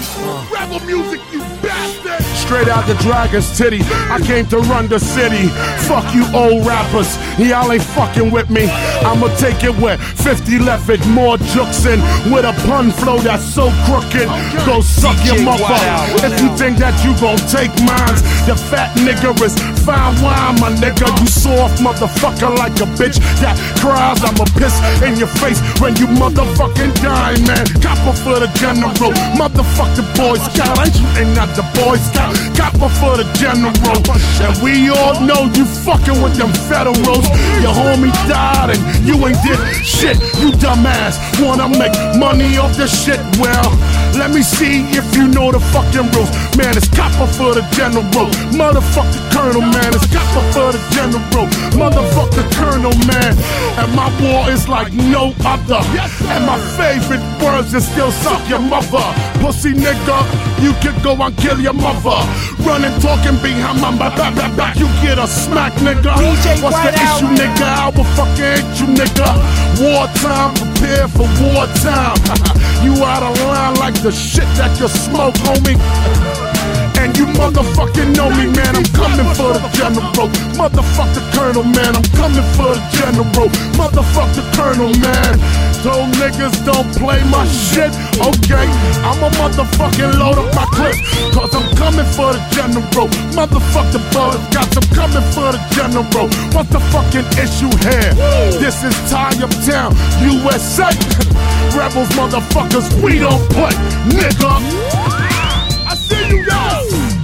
Rebel music, you bastard. Straight out the Dragon's titty, I came to run the city. Fuck you old rappers, y'all ain't fucking with me. I'ma take it where 50 left it, more juxin' with a pun flow that's so crooked. Go suck your mother if you think that you gon' take mines. The fat nigga is fine wine, my nigga. You soft motherfucker like a bitch that cries. I'ma piss in your face when you motherfucking die, man. Copper for the general, motherfuck the Boy Scout. Ain't you ain't not the Boy Scout? Copper for the general, and we all know you fucking with them federals. Your homie died and you ain't did shit, you dumbass. Wanna make money off this shit? Well, let me see if you know the fucking rules. Man, it's copper for the general, motherfuck the colonel, man. It's copper for the general, motherfuck the colonel, man. And my war is like no other. And my favorite words is still suck your mother. Pussy nigga, you can go and kill your mother. Running, talking behind my back, you get a smack, nigga. What's the issue, nigga? I will fucking hate you, nigga. Wartime, prepare for wartime. You out of line like the shit that you smoke, homie. And you motherfucking know me, man. I'm coming for the general. Motherfuck the colonel, man. I'm coming for the general. Motherfuck the colonel, man. Those niggas don't play my shit, okay? I'ma motherfucking load up my clip, cause I'm coming for the general. Motherfuck the Boy Scouts, I'm coming for the general. What's the fucking issue here? This is Tie Up Town, USA. Rebels, motherfuckers, we don't play, nigga. I see you, y'all.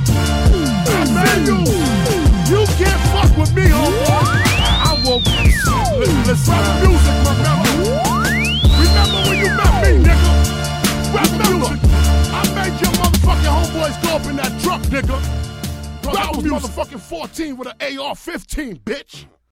I see you. You can't fuck with me, homeboy. I will. Listen to music, my brother. Remember when you met me, nigga? Remember, I made your motherfucking homeboys go up in that truck, nigga. Bro, I was motherfucking 14 with an AR-15, bitch.